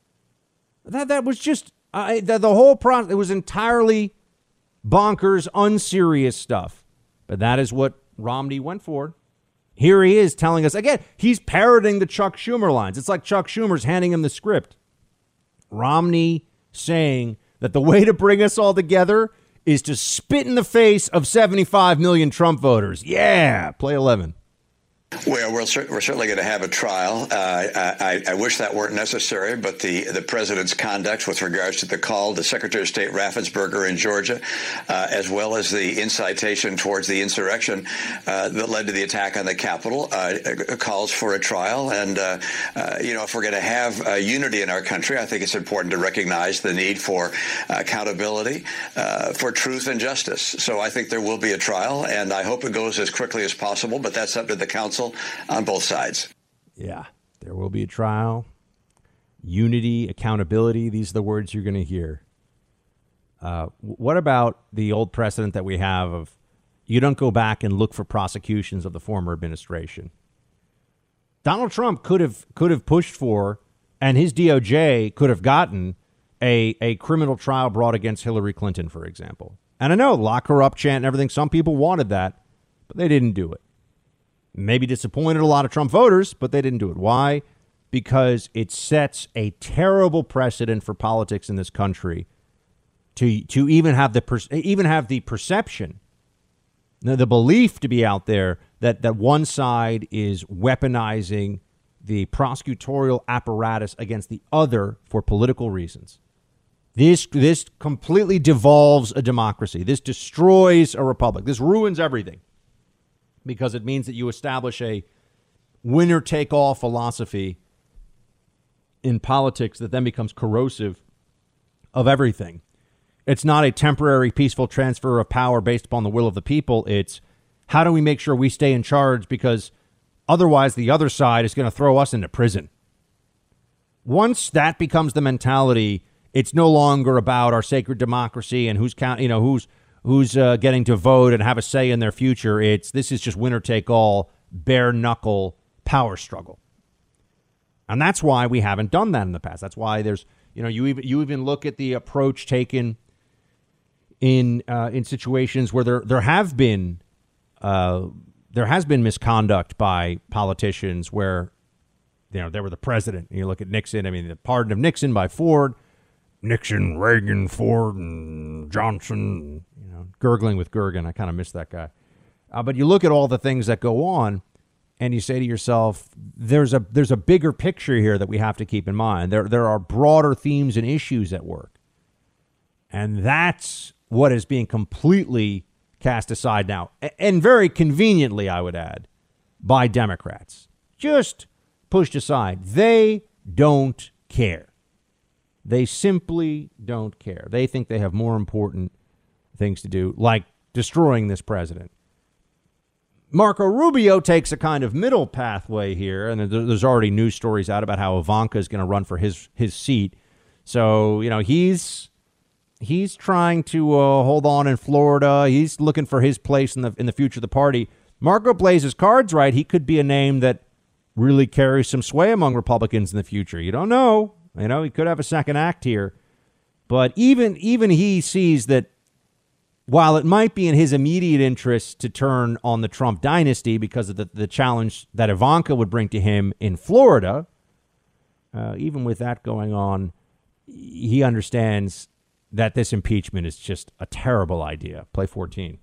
That was just the whole process. It was entirely bonkers, unserious stuff. But that is what Romney went for. Here he is telling us again. He's parroting the Chuck Schumer lines. It's like Chuck Schumer's handing him the script. Romney saying that the way to bring us all together is to spit in the face of 75 million Trump voters. Yeah, play 11. Well, we're certainly going to have a trial. I wish that weren't necessary, but the president's conduct with regards to the call to Secretary of State Raffensperger in Georgia, as well as the incitation towards the insurrection that led to the attack on the Capitol, calls for a trial. And, if we're going to have unity in our country, I think it's important to recognize the need for accountability, for truth and justice. So I think there will be a trial, and I hope it goes as quickly as possible, but that's up to the council on both sides. Yeah, there will be a trial. Unity, accountability, these are the words you're going to hear. What about the old precedent that we have of you don't go back and look for prosecutions of the former administration? Donald Trump could have pushed for, and his DOJ could have gotten a criminal trial brought against Hillary Clinton, for example. And I know, lock her up chant and everything. Some people wanted that, but they didn't do it. Maybe disappointed a lot of Trump voters, but they didn't do it. Why? Because it sets a terrible precedent for politics in this country to even have the perception the belief to be out there that one side is weaponizing the prosecutorial apparatus against the other for political reasons. This completely devolves a democracy. This destroys a republic. This ruins everything because it means that you establish a winner-take-all philosophy in politics that then becomes corrosive of everything. It's not a temporary, peaceful transfer of power based upon the will of the people. It's how do we make sure we stay in charge because otherwise the other side is going to throw us into prison. Once that becomes the mentality, it's no longer about our sacred democracy and who's getting to vote and have a say in their future. This is just winner take all, bare knuckle power struggle. And that's why we haven't done that in the past. That's why there's, you even look at the approach taken in situations where there has been misconduct by politicians where, they were the president. And you look at Nixon. I mean, the pardon of Nixon by Ford, Nixon, Reagan, Ford, and Johnson, gurgling with Gergen. I kind of miss that guy. But you look at all the things that go on and you say to yourself, there's a bigger picture here that we have to keep in mind. There are broader themes and issues at work. And that's what is being completely cast aside now. And very conveniently, I would add, by Democrats. Just pushed aside. They don't care. They simply don't care. They think they have more important things to do, like destroying this president. Marco Rubio takes a kind of middle pathway here, and there's already news stories out about how Ivanka is going to run for his seat. So, he's trying to hold on in Florida. He's looking for his place in the future of the party. Marco plays his cards right. He could be a name that really carries some sway among Republicans in the future. You don't know. He could have a second act here. But even he sees that while it might be in his immediate interest to turn on the Trump dynasty because of the challenge that Ivanka would bring to him in Florida, even with that going on, he understands that this impeachment is just a terrible idea. Play 14.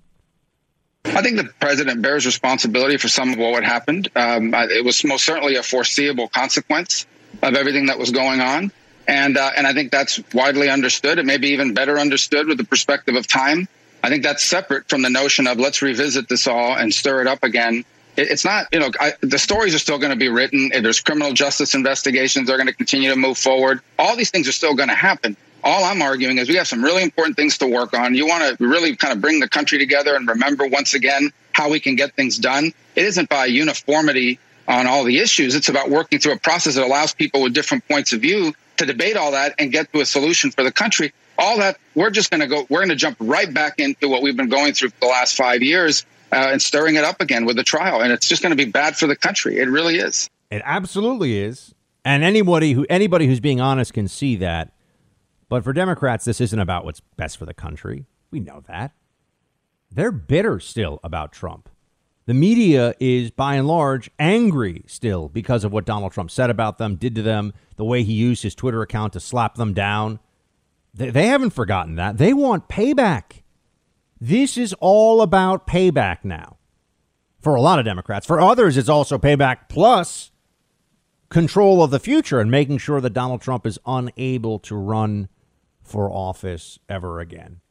I think the president bears responsibility for some of what happened. It was most certainly a foreseeable consequence of everything that was going on. And I think that's widely understood. It may be even better understood with the perspective of time. I think that's separate from the notion of let's revisit this all and stir it up again. It's not, the stories are still going to be written. There's criminal justice investigations. They're going to continue to move forward. All these things are still going to happen. All I'm arguing is we have some really important things to work on. You want to really kind of bring the country together and remember once again how we can get things done. It isn't by uniformity on all the issues. It's about working through a process that allows people with different points of view to debate all that and get to a solution for the country. All that, we're going to jump right back into what we've been going through for the last 5 years and stirring it up again with the trial. And it's just going to be bad for the country. It really is. It absolutely is. And anybody who's being honest can see that. But for Democrats, this isn't about what's best for the country. We know that. They're bitter still about Trump. The media is, by and large, angry still because of what Donald Trump said about them, did to them, the way he used his Twitter account to slap them down. They haven't forgotten that. They want payback. This is all about payback now. For a lot of Democrats. For others, it's also payback plus control of the future and making sure that Donald Trump is unable to run for office ever again.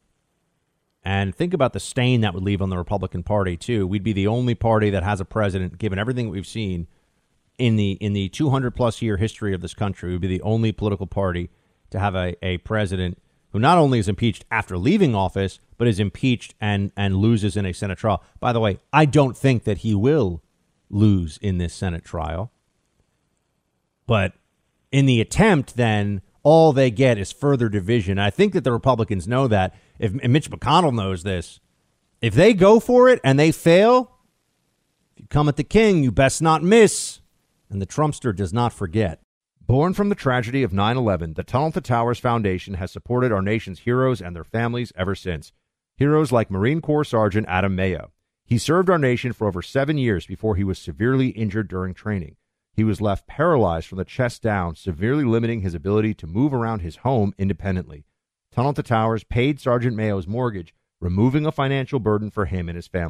And think about the stain that would leave on the Republican Party, too. We'd be the only party that has a president, given everything we've seen in the 200-plus year history of this country. We'd be the only political party to have a president who not only is impeached after leaving office, but is impeached and loses in a Senate trial. By the way, I don't think that he will lose in this Senate trial. But in the attempt, then, all they get is further division. I think that the Republicans know that. If Mitch McConnell knows this, if they go for it and they fail, if you come at the king, you best not miss. And the Trumpster does not forget. Born from the tragedy of 9/11, the Tunnel to Towers Foundation has supported our nation's heroes and their families ever since. Heroes like Marine Corps Sergeant Adam Mayo. He served our nation for over 7 years before he was severely injured during training. He was left paralyzed from the chest down, severely limiting his ability to move around his home independently. Tunnel to Towers paid Sergeant Mayo's mortgage, removing a financial burden for him and his family.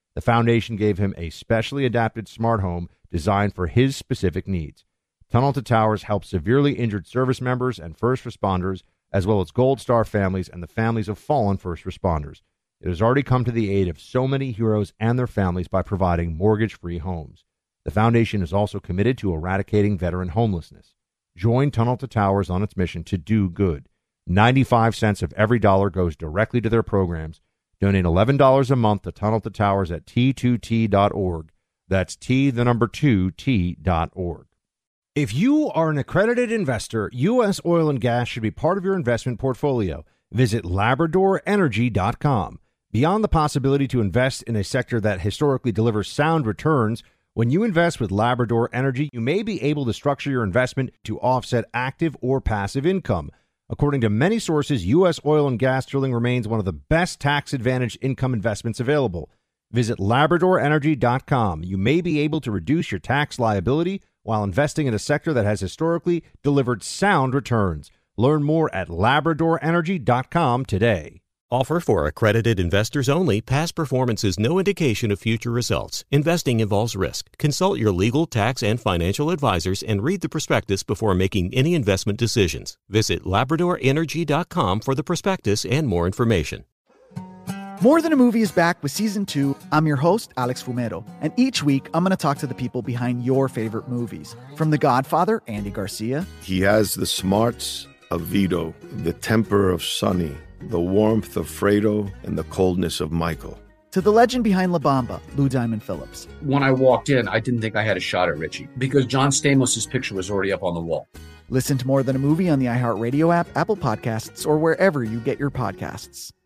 The foundation gave him a specially adapted smart home designed for his specific needs. Tunnel to Towers helps severely injured service members and first responders, as well as Gold Star families and the families of fallen first responders. It has already come to the aid of so many heroes and their families by providing mortgage-free homes. The foundation is also committed to eradicating veteran homelessness. Join Tunnel to Towers on its mission to do good. 95 cents of every dollar goes directly to their programs. Donate $11 a month to Tunnel to Towers at T2T.org. That's T2T.org. If you are an accredited investor, U.S. oil and gas should be part of your investment portfolio. Visit LabradorEnergy.com. Beyond the possibility to invest in a sector that historically delivers sound returns, when you invest with Labrador Energy, you may be able to structure your investment to offset active or passive income. According to many sources, U.S. oil and gas drilling remains one of the best tax-advantaged income investments available. Visit LabradorEnergy.com. You may be able to reduce your tax liability while investing in a sector that has historically delivered sound returns. Learn more at LabradorEnergy.com today. Offer for accredited investors only. Past performance is no indication of future results. Investing involves risk. Consult your legal, tax, and financial advisors and read the prospectus before making any investment decisions. Visit LabradorEnergy.com for the prospectus and more information. More Than a Movie is back with Season 2. I'm your host, Alex Fumero, and each week I'm going to talk to the people behind your favorite movies. From The Godfather, Andy Garcia. He has the smarts of Vito, the temper of Sonny, the warmth of Fredo, and the coldness of Michael. To the legend behind La Bamba, Lou Diamond Phillips. When I walked in, I didn't think I had a shot at Richie because John Stamos' picture was already up on the wall. Listen to More Than a Movie on the iHeartRadio app, Apple Podcasts, or wherever you get your podcasts.